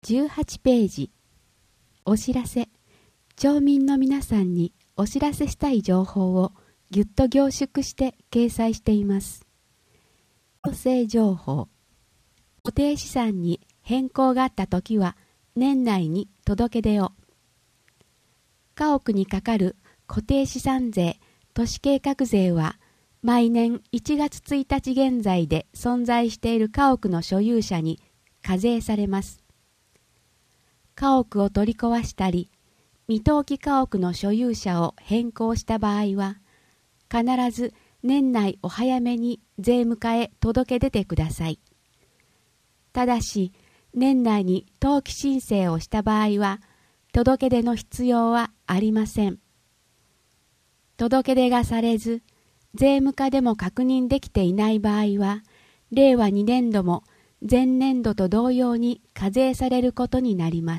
18ページ。お知らせ。町民の皆さんにお知らせしたい情報をぎゅっと凝縮して掲載しています。行政情報。固定資産に変更があったときは年内に届け出を。家屋にかかる固定資産税、都市計画税は毎年1月1日現在で存在している家屋の所有者に課税されます。家屋を取り壊したり、未登記家屋の所有者を変更した場合は、必ず年内お早めに税務課へ届け出てください。ただし、年内に登記申請をした場合は、届け出の必要はありません。届け出がされず、税務課でも確認できていない場合は、令和2年度も前年度と同様に課税されることになります。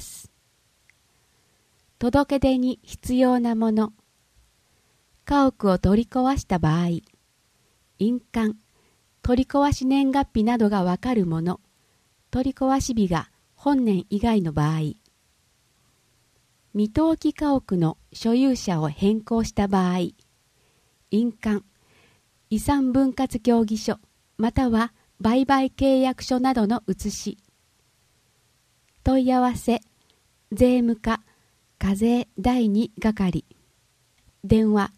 届け出に必要なもの。家屋を取り壊した場合、印鑑、取り壊し年月日などがわかるもの、取り壊し日が本年以外の場合、未登記家屋の所有者を変更した場合、印鑑、遺産分割協議書または売買契約書などの写し。問い合わせ、税務課、課税第2係。電話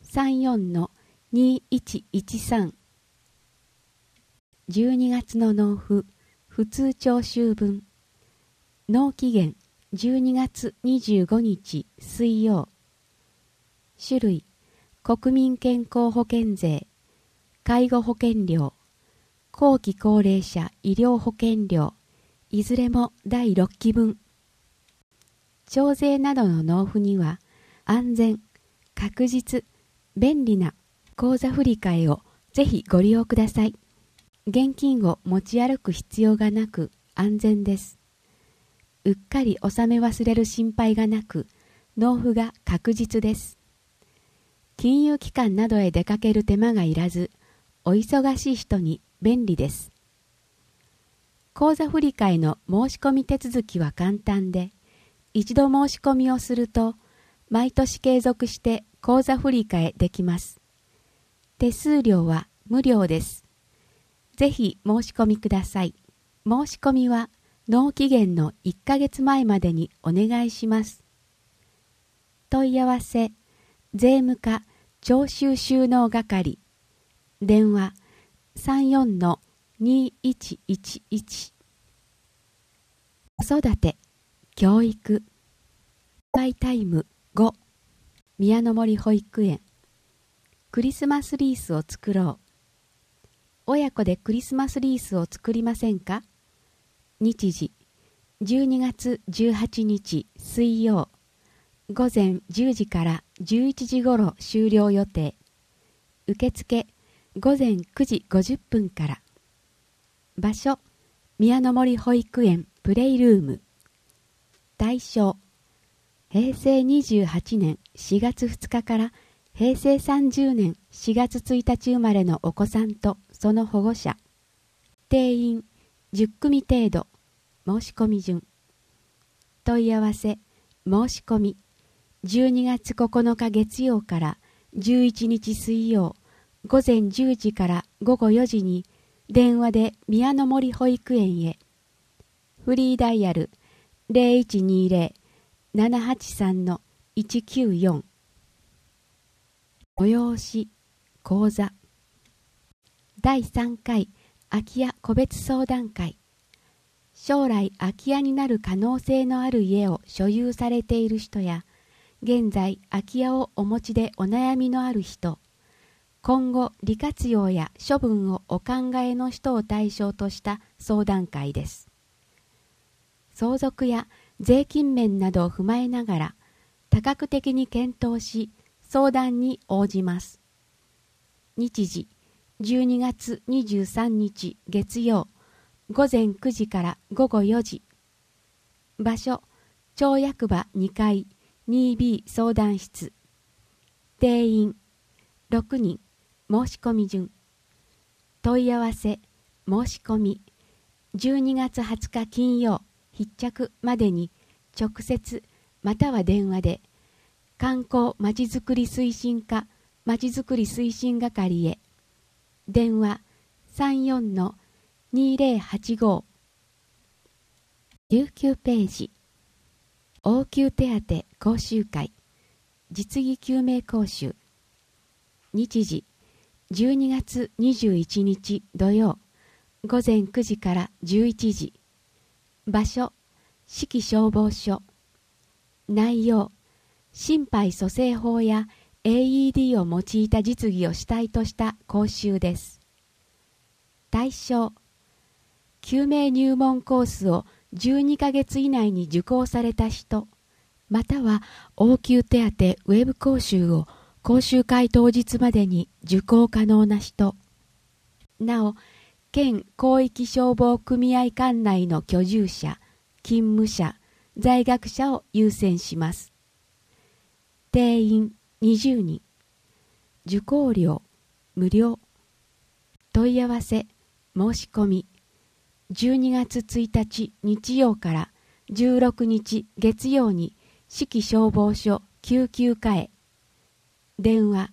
34-2113。12月の納付、普通徴収分。納期限12月25日水曜。種類、国民健康保険税、介護保険料、後期高齢者医療保険料、いずれも第6期分。徴税などの納付には、安全、確実、便利な口座振替をぜひご利用ください。現金を持ち歩く必要がなく安全です。うっかり納め忘れる心配がなく、納付が確実です。金融機関などへ出かける手間がいらず、お忙しい人に便利です。口座振替の申し込み手続きは簡単で、一度申し込みをすると、毎年継続して口座振替できます。手数料は無料です。ぜひ申し込みください。申し込みは納期限の1ヶ月前までにお願いします。問い合わせ、税務課徴収収納係。電話 34-2111。子育て、教育、バイタイム5。宮の森保育園。クリスマスリースを作ろう。親子でクリスマスリースを作りませんか？日時、12月18日水曜。午前10時から11時ごろ終了予定。受付、午前9時50分から。場所、宮の森保育園プレイルーム。対象、平成28年4月2日から平成30年4月1日生まれのお子さんとその保護者。定員10組程度。申し込み順。問い合わせ、申し込み。12月9日月曜から11日水曜、午前10時から午後4時に電話で宮の森保育園へ。フリーダイヤル 0120-783-194。催し、講座。第3回空き家個別相談会。将来空き家になる可能性のある家を所有されている人や、現在空き家をお持ちでお悩みのある人、今後利活用や処分をお考えの人を対象とした相談会です。相続や税金面などを踏まえながら多角的に検討し相談に応じます。日時、12月23日月曜、午前9時から午後4時。場所、町役場2階 2B 相談室。定員6人。申し込み順。問い合わせ、申し込み。12月20日金曜、 必着までに直接または電話で観光まちづくり推進課まちづくり推進係へ電話 34-2085 19ページ応急手当講習会実技救命講習日時12月21日土曜午前9時から11時場所市消防署内容心肺蘇生法や AED を用いた実技を主体とした講習です。対象救命入門コースを12ヶ月以内に受講された人または応急手当ウェブ講習を講習会当日までに受講可能な人なお県広域消防組合管内の居住者勤務者在学者を優先します。定員20人受講料無料問い合わせ申し込み12月1日日曜から16日月曜に市消消防署救急課へ電話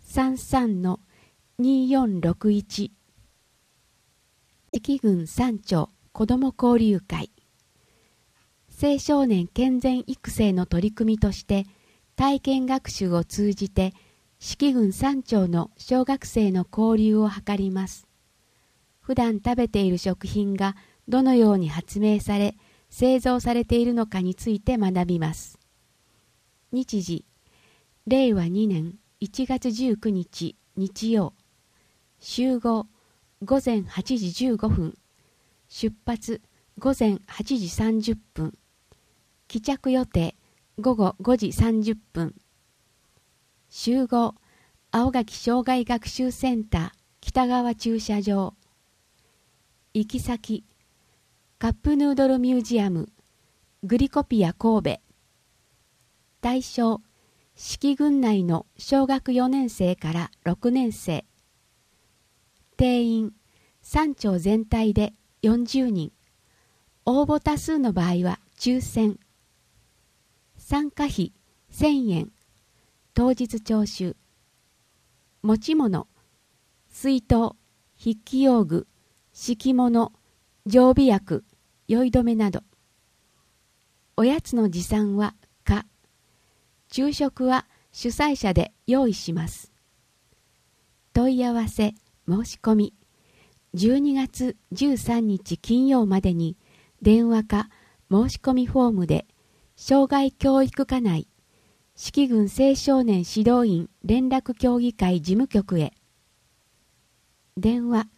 33-2461 四季郡三町子ども交流会青少年健全育成の取り組みとして体験学習を通じて四季郡三町の小学生の交流を図ります。普段食べている食品がどのように発明され製造されているのかについて学びます。日時令和2年1月19日日曜集合午前8時15分出発午前8時30分帰着予定午後5時30分集合青垣障害学習センター北側駐車場行き先カップヌードルミュージアムグリコピア神戸対象四季郡内の小学4年生から6年生定員3町全体で40人応募多数の場合は抽選参加費1000円当日徴収持ち物水筒筆記用具敷物常備薬酔い止めなどおやつの持参は可昼食は主催者で用意します問い合わせ申し込み12月13日金曜までに電話か申し込みフォームで障害教育課内四季郡青少年指導員連絡協議会事務局へ電話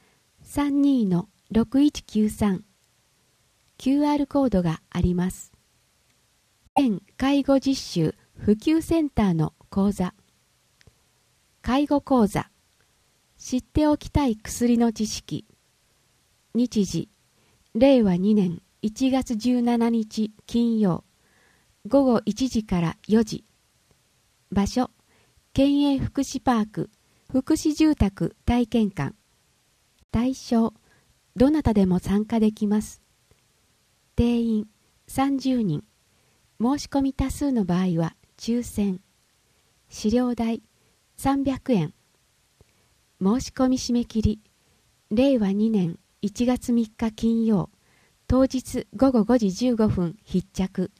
32-6193 QR コードがあります。県介護実習普及センターの講座介護講座知っておきたい薬の知識日時令和2年1月17日金曜午後1時から4時場所県営福祉パーク福祉住宅体験館対象どなたでも参加できます定員30人申し込み多数の場合は抽選資料代300円申し込み締め切り令和2年1月3日金曜当日午後5時15分必着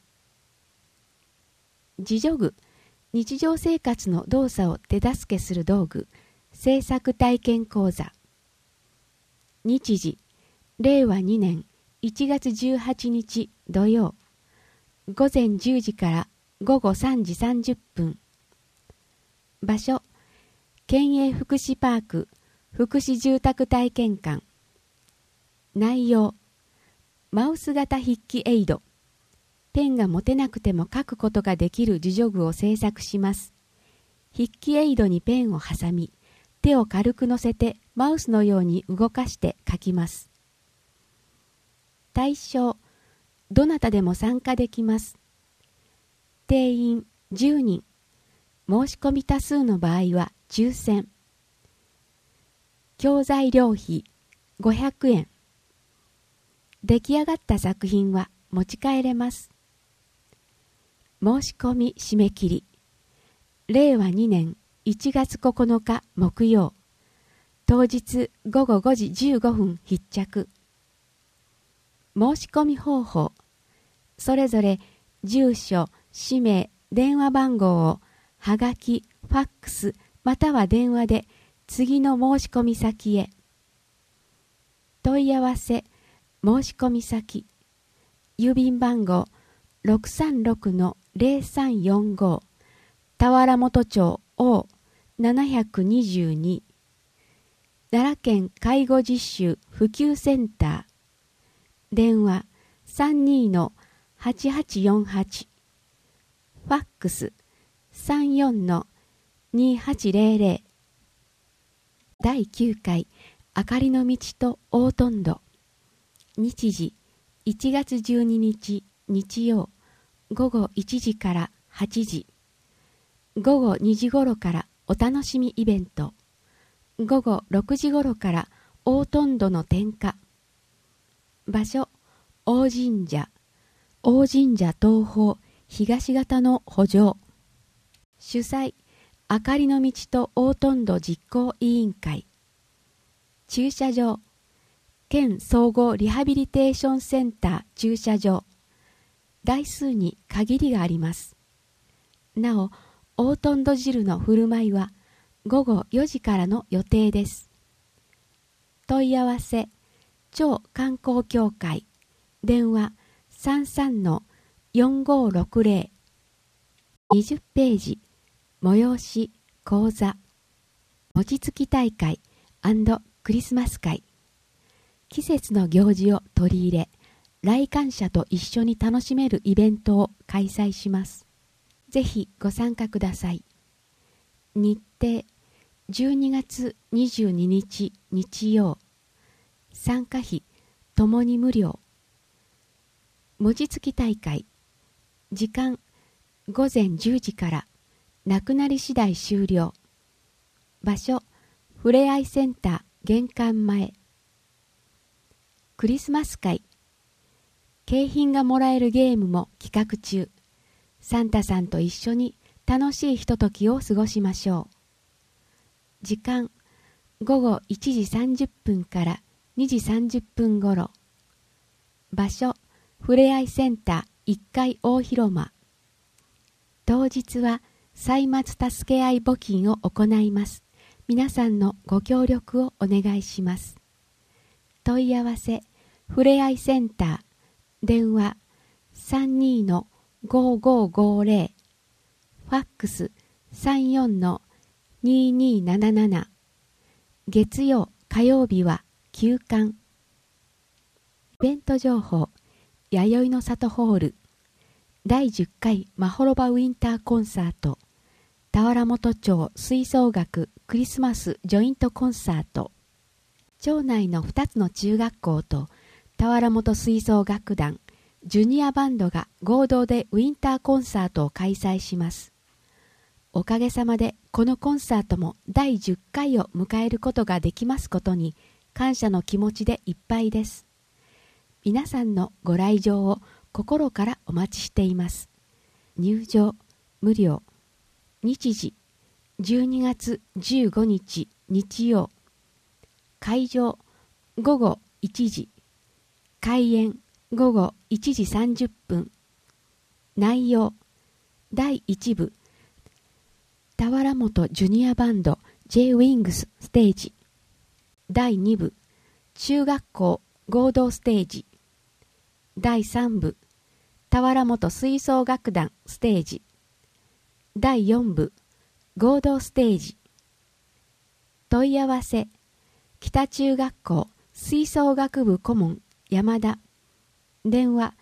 自助具日常生活の動作を手助けする道具制作体験講座日時令和2年1月18日土曜午前10時から午後3時30分場所県営福祉パーク福祉住宅体験館内容マウス型筆記エイドペンが持てなくても書くことができる自助具を製作します筆記エイドにペンを挟み手を軽く乗せてマウスのように動かして書きます対象どなたでも参加できます定員10人申し込み多数の場合は抽選教材料費500円出来上がった作品は持ち帰れます。申し込み締め切り。令和2年1月9日木曜。当日午後5時15分必着。申し込み方法。それぞれ住所、氏名、電話番号をはがき、ファックスまたは電話で次の申し込み先へ。問い合わせ申し込み先。郵便番号 636-0345 田原本町 O722 奈良県介護実習普及センター。電話 32-8848 ファックス 34-2800。第9回あかりの道と大トンド。日時1月12日日曜午後1時から8時。午後2時頃からお楽しみイベント。午後6時頃から大トンドの点火。場所大神社。大神社東方東方の補助。主催あかりの道と大トンド実行委員会。駐車場県総合リハビリテーションセンター駐車場。台数に限りがあります。なお、大トンド汁の振る舞いは午後4時からの予定です。問い合わせ超観光協会。電話 33-4560。20ページ催し講座。餅つき大会&クリスマス会。季節の行事を取り入れ、来館者と一緒に楽しめるイベントを開催します。ぜひご参加ください。日程12月22日日曜。参加費ともに無料。餅つき大会。時間午前10時からなくなり次第終了。場所ふれあいセンター玄関前。クリスマス会。景品がもらえるゲームも企画中。サンタさんと一緒に楽しいひとときを過ごしましょう。時間午後1時30分から2時30分ごろ。場所ふれあいセンター1階大広間。当日は歳末助け合い募金を行います。皆さんのご協力をお願いします。問い合わせふれあいセンター。電話 32-5550。ファックス 34-2277。月曜火曜日は休館。イベント情報。弥生の里ホール。第10回まほろばウィンターコンサート。田原本町吹奏楽クリスマスジョイントコンサート。町内の2つの中学校と田原本吹奏楽団ジュニアバンドが合同でウィンターコンサートを開催します。おかげさまでこのコンサートも第10回を迎えることができますことに感謝の気持ちでいっぱいです。皆さんのご来場を心からお待ちしています。入場無料。日時12月15日日曜。会場午後1時。開演午後1時30分。内容第1部田原本ジュニアバンド J ウィングスステージ。第2部中学校合同ステージ。第3部田原本吹奏楽団ステージ。第4部合同ステージ。問い合わせ北中学校吹奏楽部顧問山田。電話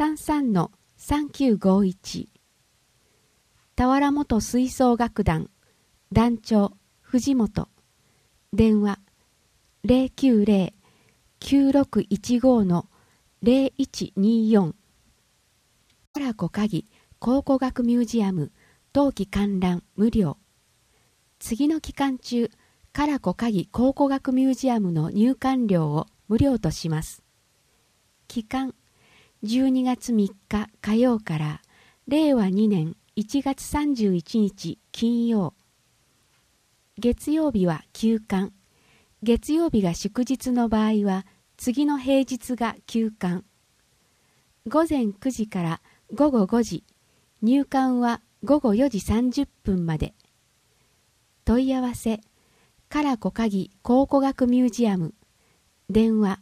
33-3951。田原本吹奏楽団団長藤本。電話 090-9615-0124。原小鍵考古学ミュージアム冬季観覧無料。次の期間中唐子鍵考古学ミュージアムの入館料を無料とします。期間 12月3日火曜から令和2年1月31日金曜。月曜日は休館。月曜日が祝日の場合は次の平日が休館。午前9時から午後5時、入館は午後4時30分まで。問い合わせ、唐小鍵考古学ミュージアム。電話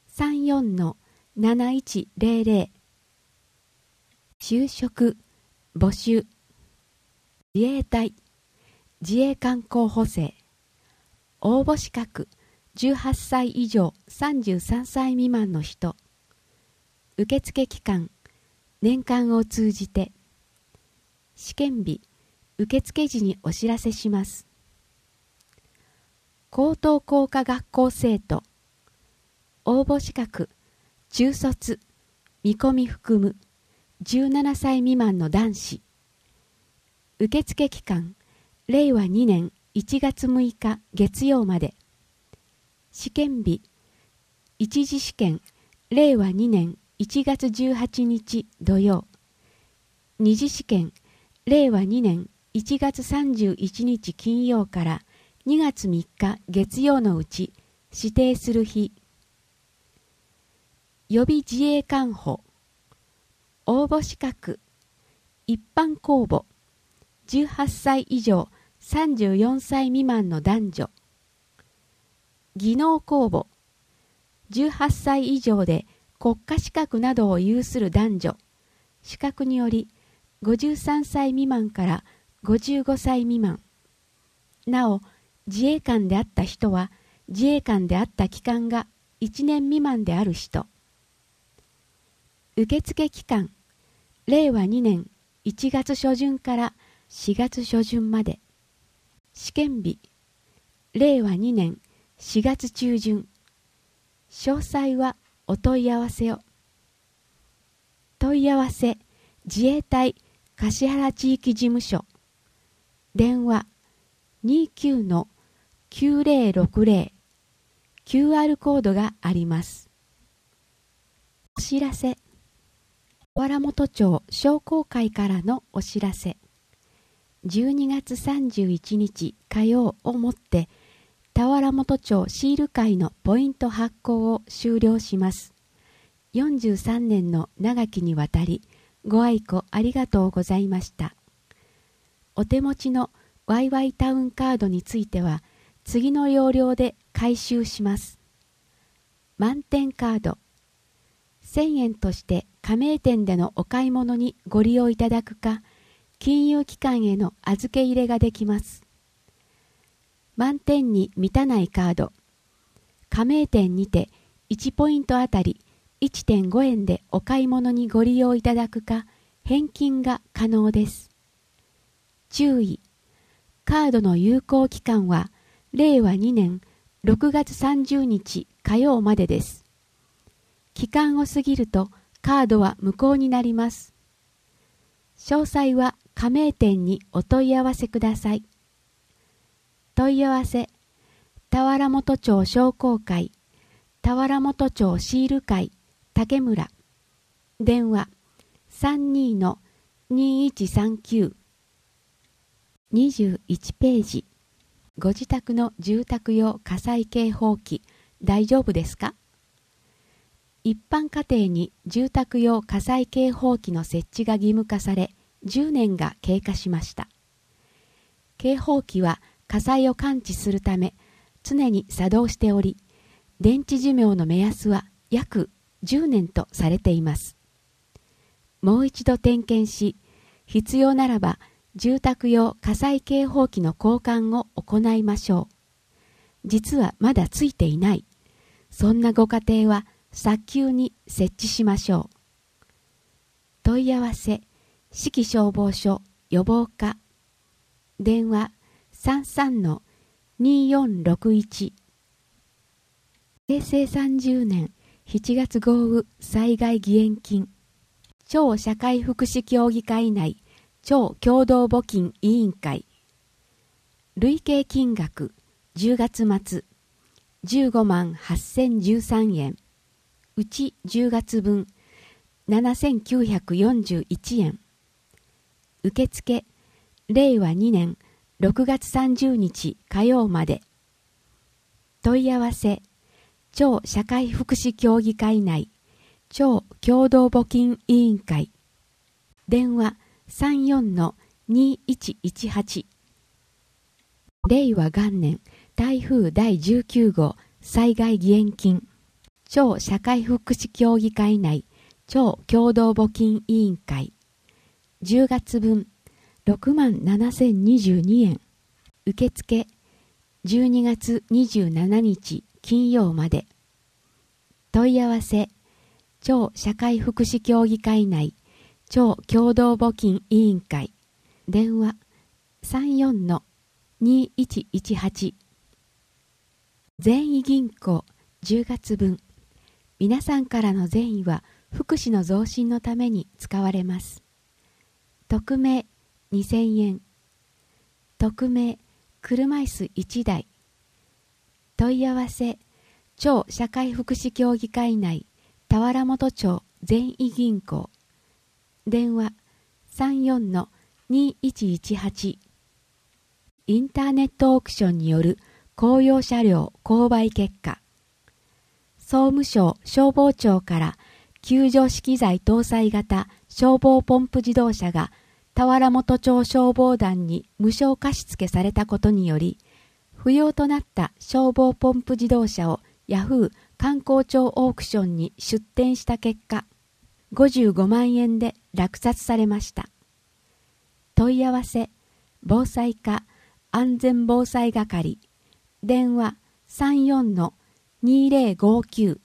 34-7100。就職、募集。自衛隊、自衛官候補生。応募資格、18歳以上33歳未満の人。受付期間、年間を通じて。試験日、受付時にお知らせします。高等工科学校生徒。応募資格、中卒、見込み含む、17歳未満の男子。受付期間、令和2年1月6日月曜まで。試験日、一次試験、令和2年1月18日土曜。二次試験、令和2年1月31日金曜から2月3日月曜のうち指定する日。予備自衛官補。応募資格、一般公募、18歳以上34歳未満の男女。技能公募、18歳以上で国家資格などを有する男女。資格により53歳未満から55歳未満。なお、自衛官であった人は自衛官であった期間が1年未満である人。受付期間、令和2年1月初旬から4月初旬まで。試験日、令和2年4月中旬。詳細はお問い合わせを。問い合わせ、自衛隊橿原地域事務所。電話 29-9060。QR コードがあります。お知らせ。田原本町商工会からのお知らせ。12月31日火曜をもって田原本町シール会のポイント発行を終了します。43年の長きにわたりご愛顧ありがとうございました。お手持ちのワイワイタウンカードについては次の要領で回収します。満点カード。1000円として加盟店でのお買い物にご利用いただくか、金融機関への預け入れができます。満点に満たないカード。加盟店にて1ポイントあたり 1.5 円でお買い物にご利用いただくか、返金が可能です。注意。カードの有効期間は令和2年6月30日火曜までです。期間を過ぎるとカードは無効になります。詳細は加盟店にお問い合わせください。問い合わせ、田原本町商工会、田原本町シール会、竹村。電話 32-2139。21ページ。ご自宅の住宅用火災警報器大丈夫ですか？一般家庭に住宅用火災警報器の設置が義務化され、10年が経過しました。警報器は火災を感知するため、常に作動しており、電池寿命の目安は約10年とされています。もう一度点検し、必要ならば住宅用火災警報器の交換を行いましょう。実はまだついていない。そんなご家庭は早急に設置しましょう。問い合わせ、市消消防署予防課。電話 33-2461。平成30年7月豪雨災害義援金。超社会福祉協議会内超共同募金委員会。累計金額10月末15万8013円。うち10月分 7941円。受付、令和2年6月30日火曜まで。問い合わせ、超社会福祉協議会内超共同募金委員会。電話34-2118。令和元年台風第19号災害義援金。超社会福祉協議会内超共同募金委員会。10月分67,022円。受付12月27日金曜まで。問い合わせ、超社会福祉協議会内超共同募金委員会。電話34-2118。善意銀行10月分。皆さんからの善意は福祉の増進のために使われます。匿名2000円。匿名車椅子1台。問い合わせ、超社会福祉協議会内田原本町善意銀行。電話34-2118。インターネットオークションによる公用車両購買結果。総務省消防庁から救助資機材搭載型消防ポンプ自動車が田原本町消防団に無償貸付されたことにより、不要となった消防ポンプ自動車をヤフー観光庁オークションに出展した結果、55万円で落札されました。問い合わせ、防災課安全防災係。電話34-2059。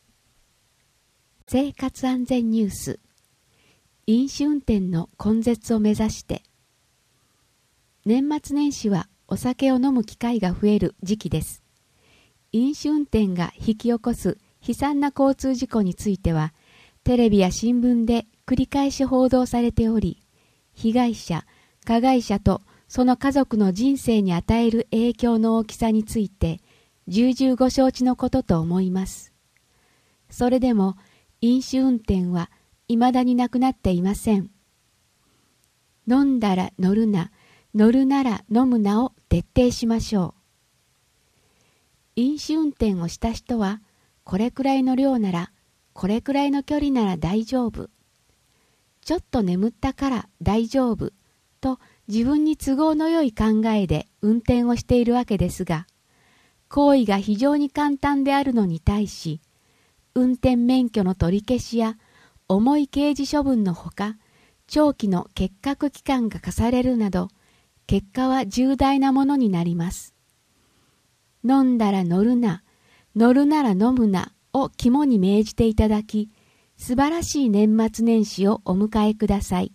生活安全ニュース。飲酒運転の根絶を目指して。年末年始はお酒を飲む機会が増える時期です。飲酒運転が引き起こす悲惨な交通事故については、テレビや新聞で繰り返し報道されており、被害者、加害者とその家族の人生に与える影響の大きさについて、重々ご承知のことと思います。それでも、飲酒運転は未だになくなっていません。飲んだら乗るな、乗るなら飲むなを徹底しましょう。飲酒運転をした人は、これくらいの量なら、これくらいの距離なら大丈夫。ちょっと眠ったから大丈夫と自分に都合の良い考えで運転をしているわけですが、行為が非常に簡単であるのに対し、運転免許の取り消しや重い刑事処分のほか、長期の欠格期間が課されるなど、結果は重大なものになります。飲んだら乗るな、乗るなら飲むなを肝に銘じていただき、素晴らしい年末年始をお迎えください。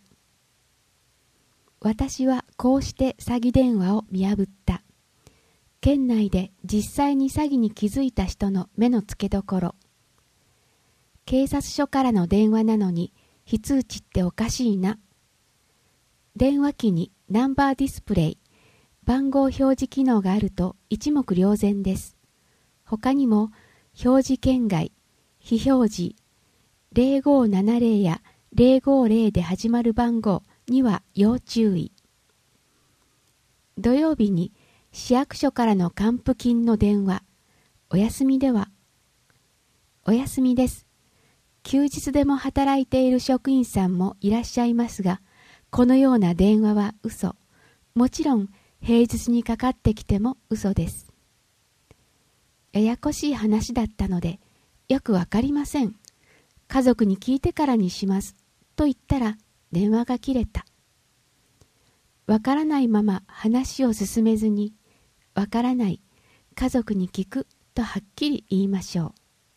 私はこうして詐欺電話を見破った。県内で実際に詐欺に気づいた人の目の付けどころ。警察署からの電話なのに非通知っておかしいな。電話機にナンバーディスプレイ、番号表示機能があると一目瞭然です。他にも表示圏外、非表示、0570や050で始まる番号には要注意。土曜日に市役所からの還付金の電話。お休みでは。お休みです。休日でも働いている職員さんもいらっしゃいますが、このような電話は嘘。もちろん平日にかかってきても嘘です。ややこしい話だったので、よくわかりません。家族に聞いてからにします。と言ったら電話が切れた。わからないまま話を進めずに、わからない、家族に聞くとはっきり言いましょう。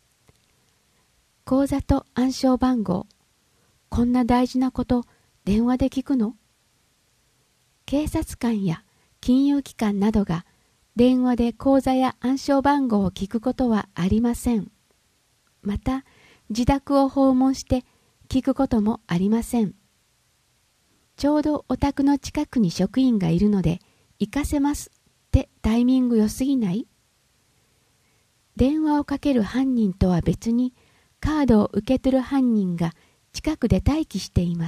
口座と暗証番号、こんな大事なこと電話で聞くの？警察官や金融機関などが電話で口座や暗証番号を聞くことはありません。また、自宅を訪問して聞くこともありません。ちょうどお宅の近くに職員がいるので行かせますってタイミング良すぎない？電話をかける犯人とは別にカードを受け取る犯人が近くで待機しています。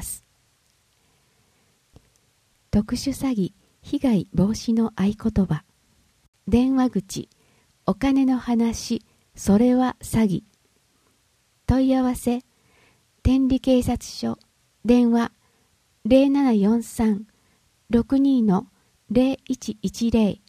特殊詐欺被害防止の合言葉。電話口、お金の話、それは詐欺。問い合わせ、天理警察署、電話 0743-62-0110